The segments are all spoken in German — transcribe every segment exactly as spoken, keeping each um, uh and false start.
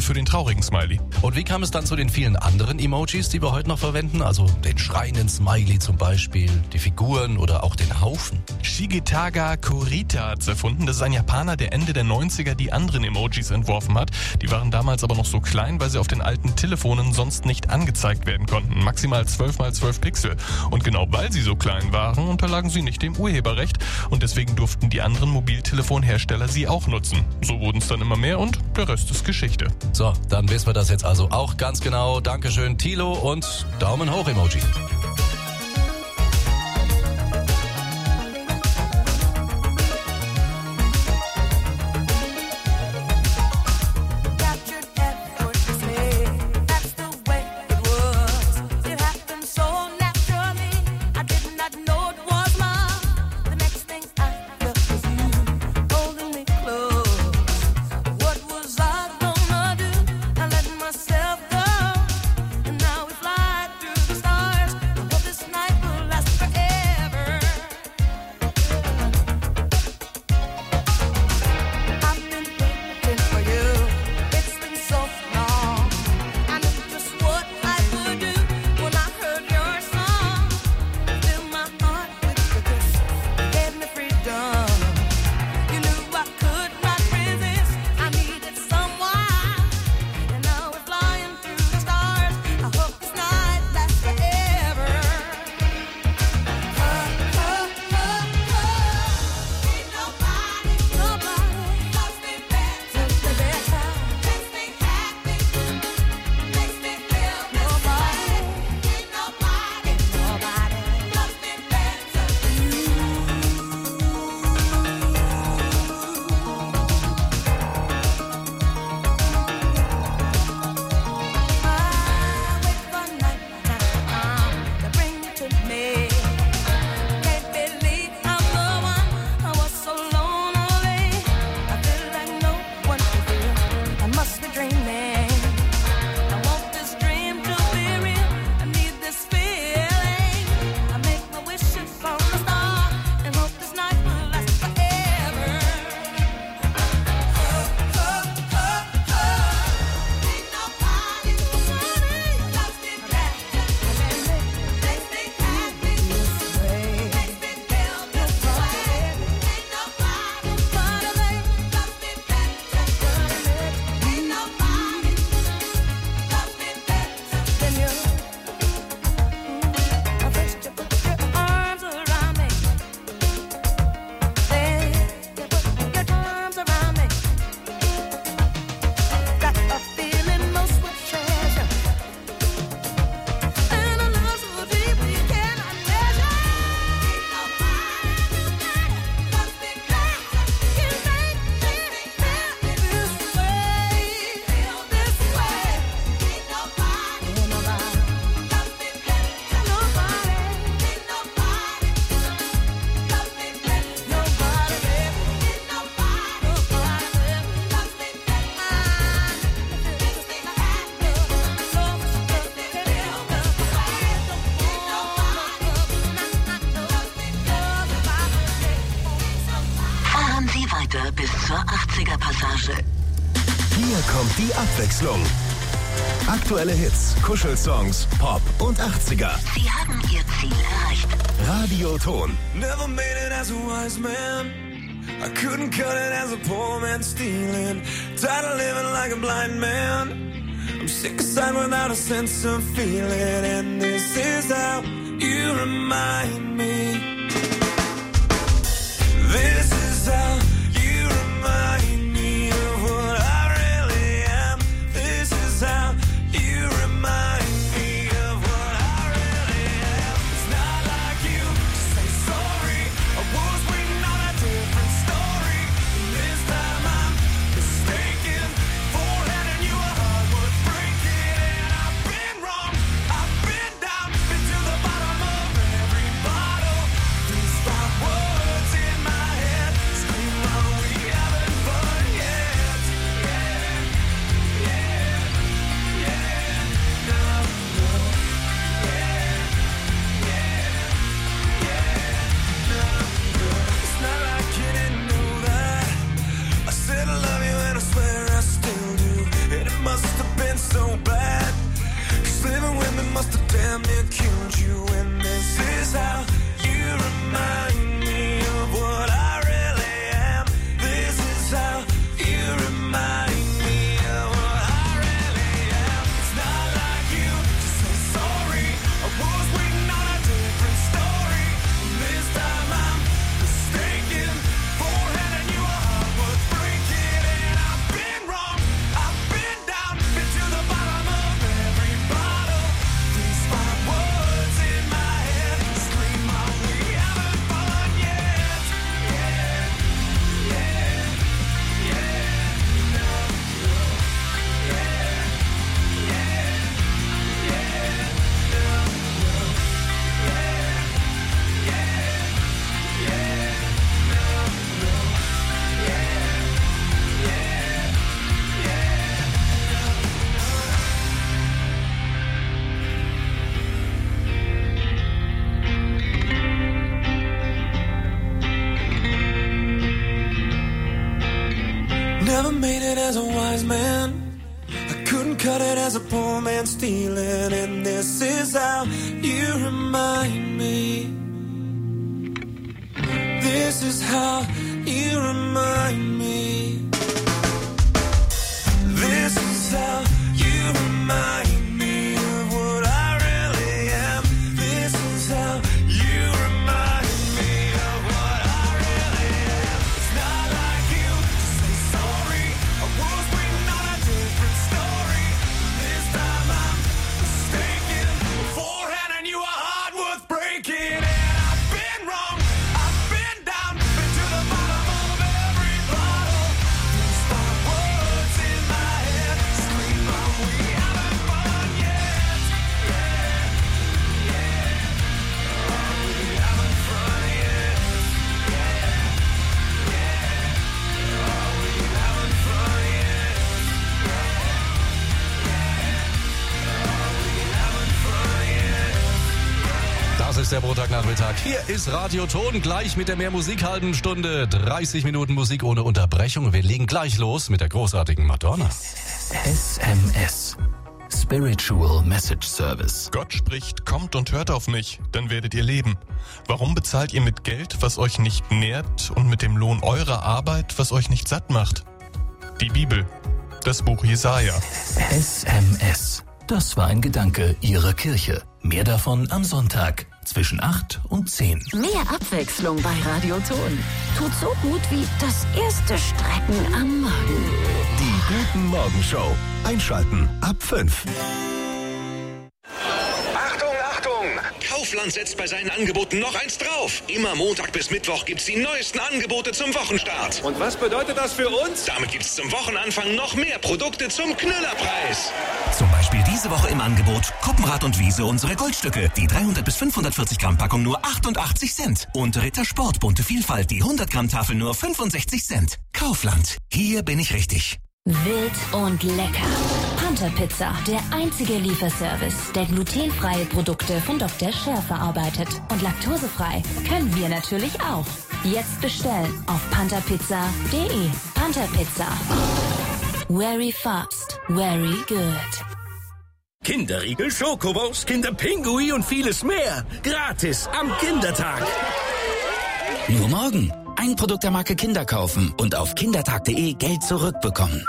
für den traurigen Smiley. Und wie kam es dann zu den vielen anderen Emojis, die wir heute noch verwenden? Also den schreienden Smiley zum Beispiel, die Figuren oder auch den Haufen. Shigetaga Kurita hat's erfunden. Das ist ein Japaner, der Ende der neunziger die anderen Emojis entworfen hat. Die waren damals aber noch so klein, weil sie auf den alten Telefonen sonst nicht angezeigt werden konnten. Maximal zwölf mal zwölf Pixel. Und genau weil sie so klein waren, unterlagen sie nicht dem Urheberrecht. Und deswegen durften die anderen Mobiltelefonhersteller sie auch nutzen. So wurden es dann immer mehr und der Rest ist Geschichte. So, dann wissen wir das jetzt also auch ganz genau. Dankeschön, Thilo, und Daumen hoch Emoji. Weiter bis zur achtziger Passage. Hier kommt die Abwechslung. Aktuelle Hits, Kuschelsongs, Pop und achtziger. Sie haben Ihr Ziel erreicht. Radioton. Never made it as a wise man. I couldn't cut it as a poor man stealing. Tired of living like a blind man. I'm sick aside without a sense of feeling. And this is how you remind me. This is how you remind me of what I really am. This is how you remind me of what I really am. It's not like you to say sorry. I was waiting on a different story. This time I'm mistaken for letting you a heart worth breaking. And I've been wrong, I've been down, been to the bottom of every bottle. These five words in my head scream must have damn near killed you. And this is how you remind me of what I really am. This is how you remind me of what I really am. It's not like you to say sorry. I was waiting on a different story. This time I'm mistaken. Forehanding you a heart worth breaking. And I've been wrong. I've been down. Been to the bottom of every bottle. These five words in my head scream out, we haven't fun yet. Yeah, yeah, yeah, no, no, yeah, yeah, yeah, no, no, yeah, yeah, yeah, no, no, yeah, yeah, yeah. Never made it as a wise man. I couldn't cut it as a poor man stealing. And this is how you remind me. This is how you remind me. This is how you remind me of what I really am. This is how you remind me of what I really am. It's not like you to say sorry. I was waiting on a different story. This time I'm mistaken. Forehanding you a heart worth breaking. And I've been wrong. I've been down. Been to the bottom of every bottle. These five words in my head scream out, we haven't fun yet. Yeah, yeah. Oh, we haven't fun yet. Yeah, yeah. Oh, we haven't fun yet. Yeah, yeah. Oh, we haven't fun yet. Das ist der Montagnachmittag. Hier ist Radio Ton, gleich mit der Mehr Musik halben Stunde. dreißig Minuten Musik ohne Unterbrechung. Wir legen gleich los mit der großartigen Madonna. S M S. Spiritual Message Service. Gott spricht, kommt und hört auf mich, dann werdet ihr leben. Warum bezahlt ihr mit Geld, was euch nicht nährt, und mit dem Lohn eurer Arbeit, was euch nicht satt macht? Die Bibel, das Buch Jesaja. S M S. Das war ein Gedanke Ihrer Kirche. Mehr davon am Sonntag zwischen acht und zehn. Mehr Abwechslung bei Radio Ton. Tut so gut wie das erste Strecken am Morgen. Die Guten Morgen Show. Einschalten ab fünf. Achtung, Achtung! Kaufland setzt bei seinen Angeboten noch eins drauf. Immer Montag bis Mittwoch gibt's die neuesten Angebote zum Wochenstart. Und was bedeutet das für uns? Damit gibt's zum Wochenanfang noch mehr Produkte zum Knüllerpreis. Zum Beispiel diese Woche im Angebot Koppenrad und Wiese, unsere Goldstücke. Die dreihundert bis fünfhundertvierzig Gramm Packung nur achtundachtzig Cent. Und Ritter Sport, bunte Vielfalt, die hundert Gramm Tafel nur fünfundsechzig Cent. Kaufland, hier bin ich richtig. Wild und lecker. Panther Pizza, der einzige Lieferservice, der glutenfreie Produkte von Doktor Scher verarbeitet. Und laktosefrei können wir natürlich auch. Jetzt bestellen auf panther pizza punkt de. Panther Pizza. Very fast, very good. Kinderriegel, Schokobons, Kinderpingui und vieles mehr. Gratis am Kindertag. Nur morgen. Ein Produkt der Marke Kinder kaufen und auf kindertag punkt de Geld zurückbekommen.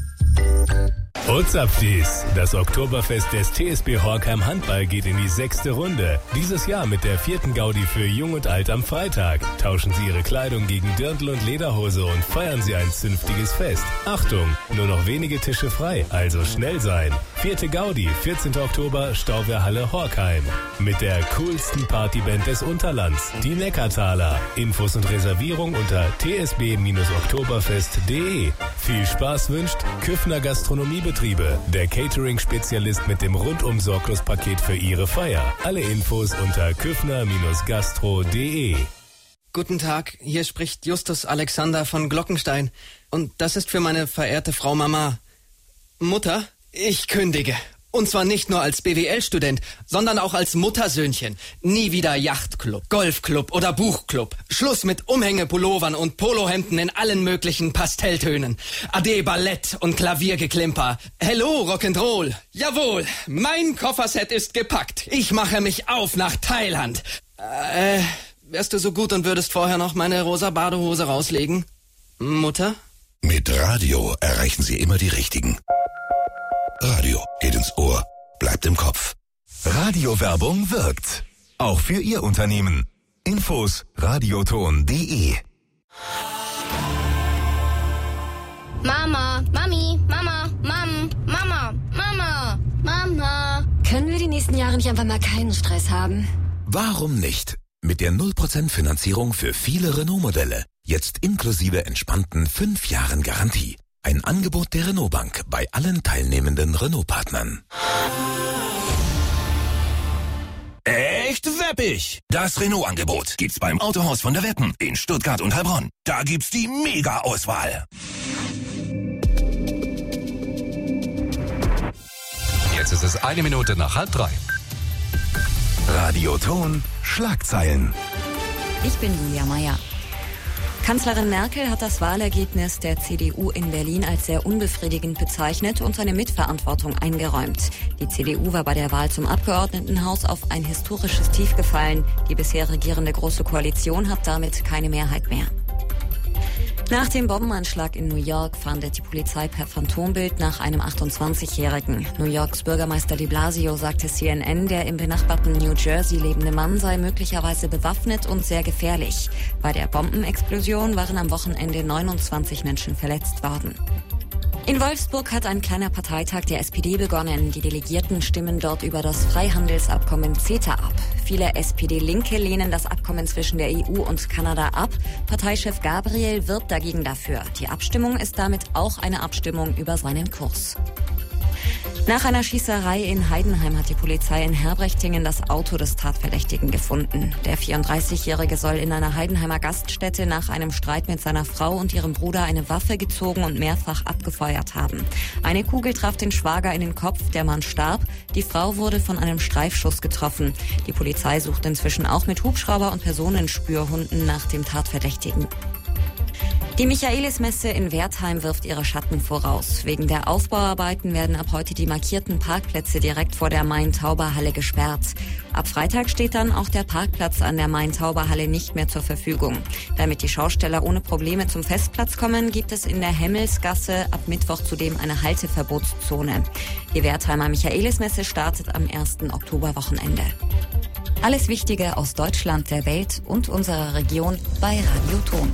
Ozapftis. Das Oktoberfest des T S B Horkheim Handball geht in die sechste Runde. Dieses Jahr mit der vierten Gaudi für Jung und Alt am Freitag. Tauschen Sie Ihre Kleidung gegen Dirndl und Lederhose und feiern Sie ein zünftiges Fest. Achtung, nur noch wenige Tische frei, also schnell sein. Vierte Gaudi, vierzehnten Oktober, Stauwehrhalle Horkheim. Mit der coolsten Partyband des Unterlands, die Neckartaler. Infos und Reservierung unter t s b oktoberfest punkt de. Viel Spaß wünscht Küffner Gastronomiebetriebe, der Catering-Spezialist mit dem Rundum-Sorglos-Paket für Ihre Feier. Alle Infos unter küffner gastro punkt de. Guten Tag, hier spricht Justus Alexander von Glockenstein. Und das ist für meine verehrte Frau Mama. Mutter, ich kündige. Und zwar nicht nur als B W L-Student, sondern auch als Muttersöhnchen. Nie wieder Yachtclub, Golfclub oder Buchclub. Schluss mit Umhängepullovern und Polohemden in allen möglichen Pastelltönen. Ade Ballett und Klaviergeklimper. Hello Rock'n'Roll. Jawohl, mein Kofferset ist gepackt. Ich mache mich auf nach Thailand. Äh, wärst du so gut und würdest vorher noch meine rosa Badehose rauslegen? Mutter? Mit Radio erreichen Sie immer die Richtigen. Radio geht ins Ohr, bleibt im Kopf. Radiowerbung wirkt. Auch für Ihr Unternehmen. Infos radioton punkt de. Mama, Mami, Mama, Mam, Mama, Mama, Mama. Können wir die nächsten Jahre nicht einfach mal keinen Stress haben? Warum nicht? Mit der null Prozent Finanzierung für viele Renault-Modelle. Jetzt inklusive entspannten fünf Jahren Garantie. Ein Angebot der Renault Bank bei allen teilnehmenden Renault-Partnern. Echt weppig! Das Renault-Angebot gibt's beim Autohaus von der Weppen in Stuttgart und Heilbronn. Da gibt's die Mega-Auswahl. Jetzt ist es eine Minute nach halb drei. Radioton Schlagzeilen. Ich bin Julia Meyer. Kanzlerin Merkel hat das Wahlergebnis der C D U in Berlin als sehr unbefriedigend bezeichnet und seine Mitverantwortung eingeräumt. Die C D U war bei der Wahl zum Abgeordnetenhaus auf ein historisches Tief gefallen. Die bisher regierende Große Koalition hat damit keine Mehrheit mehr. Nach dem Bombenanschlag in New York fahndet die Polizei per Phantombild nach einem achtundzwanzigjährigen. New Yorks Bürgermeister de Blasio sagte C N N, der im benachbarten New Jersey lebende Mann sei möglicherweise bewaffnet und sehr gefährlich. Bei der Bombenexplosion waren am Wochenende neunundzwanzig Menschen verletzt worden. In Wolfsburg hat ein kleiner Parteitag der S P D begonnen. Die Delegierten stimmen dort über das Freihandelsabkommen CETA ab. Viele S P D-Linke lehnen das Abkommen zwischen der E U und Kanada ab. Parteichef Gabriel wirbt dagegen dafür. Die Abstimmung ist damit auch eine Abstimmung über seinen Kurs. Nach einer Schießerei in Heidenheim hat die Polizei in Herbrechtingen das Auto des Tatverdächtigen gefunden. Der vierunddreißigjährige soll in einer Heidenheimer Gaststätte nach einem Streit mit seiner Frau und ihrem Bruder eine Waffe gezogen und mehrfach abgefeuert haben. Eine Kugel traf den Schwager in den Kopf, der Mann starb. Die Frau wurde von einem Streifschuss getroffen. Die Polizei sucht inzwischen auch mit Hubschrauber und Personenspürhunden nach dem Tatverdächtigen. Die Michaelismesse in Wertheim wirft ihre Schatten voraus. Wegen der Aufbauarbeiten werden ab heute die markierten Parkplätze direkt vor der Main-Tauber-Halle gesperrt. Ab Freitag steht dann auch der Parkplatz an der Main-Tauber-Halle nicht mehr zur Verfügung. Damit die Schausteller ohne Probleme zum Festplatz kommen, gibt es in der Hemmelsgasse ab Mittwoch zudem eine Halteverbotszone. Die Wertheimer Michaelismesse startet am ersten Oktoberwochenende. Alles Wichtige aus Deutschland, der Welt und unserer Region bei Radio Ton.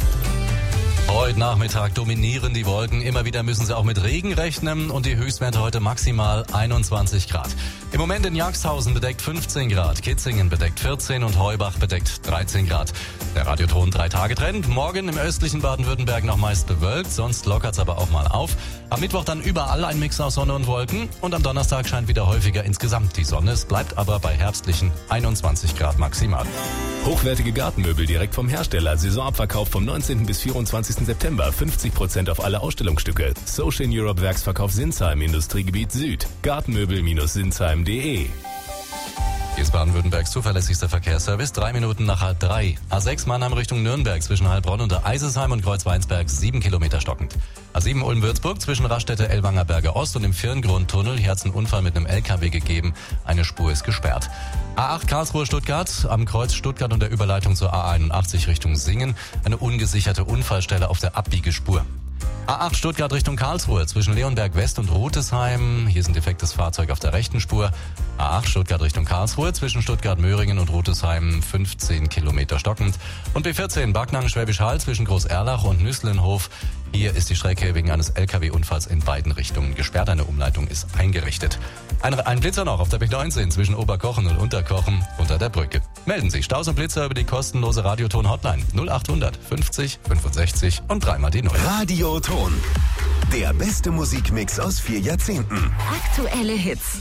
Heute Nachmittag dominieren die Wolken. Immer wieder müssen sie auch mit Regen rechnen und die Höchstwerte heute maximal einundzwanzig Grad. Im Moment in Jagsthausen bedeckt fünfzehn Grad, Kitzingen bedeckt vierzehn und Heubach bedeckt dreizehn Grad. Der Radioton drei Tage Trend. Morgen im östlichen Baden-Württemberg noch meist bewölkt, sonst lockert's aber auch mal auf. Am Mittwoch dann überall ein Mix aus Sonne und Wolken und am Donnerstag scheint wieder häufiger insgesamt die Sonne. Es bleibt aber bei herbstlichen einundzwanzig Grad maximal. Hochwertige Gartenmöbel direkt vom Hersteller. Saisonabverkauf vom neunzehnten bis vierundzwanzigsten September. fünfzig Prozent auf alle Ausstellungsstücke. Social Europe Werksverkauf Sinsheim, Industriegebiet Süd. Gartenmöbel Sinsheim punkt de. Hier ist Baden-Württembergs zuverlässigster Verkehrsservice. Drei Minuten nach halb drei. A sechs Mannheim Richtung Nürnberg zwischen Heilbronn und der Eisesheim und Kreuzweinsberg sieben Kilometer stockend. A sieben Ulm-Würzburg zwischen Raststätte Ellwanger Berge Ost und dem Firngrundtunnel. Hier hat's einen Unfall mit einem L K W gegeben. Eine Spur ist gesperrt. A acht Karlsruhe-Stuttgart am Kreuz Stuttgart und der Überleitung zur A einundachtzig Richtung Singen. Eine ungesicherte Unfallstelle auf der Abbiegespur. A acht Stuttgart Richtung Karlsruhe zwischen Leonberg West und Rotesheim. Hier ist ein defektes Fahrzeug auf der rechten Spur. A acht Stuttgart Richtung Karlsruhe zwischen Stuttgart-Möhringen und Rotesheim fünfzehn Kilometer stockend. Und B vierzehn Backnang Schwäbisch Hall zwischen Groß-Erlach und Nüßlenhof. Hier ist die Strecke wegen eines L K W-Unfalls in beiden Richtungen gesperrt. Eine Umleitung ist eingerichtet. Ein, ein Blitzer noch auf der B neunzehn zwischen Oberkochen und Unterkochen unter der Brücke. Melden Sie Staus und Blitzer über die kostenlose Radioton-Hotline null achthundert fünfzig fünfundsechzig und dreimal die Null. Radioton. Der beste Musikmix aus vier Jahrzehnten. Aktuelle Hits.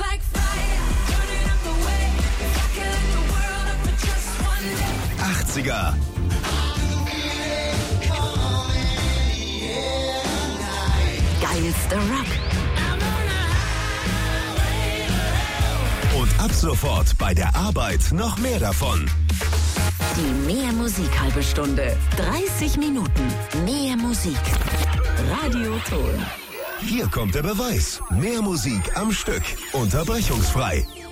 achtziger. Geilster Rock. Ab sofort bei der Arbeit noch mehr davon. Die Mehr Musik halbe Stunde. dreißig Minuten. Mehr Musik. Radioton. Hier kommt der Beweis. Mehr Musik am Stück. Unterbrechungsfrei.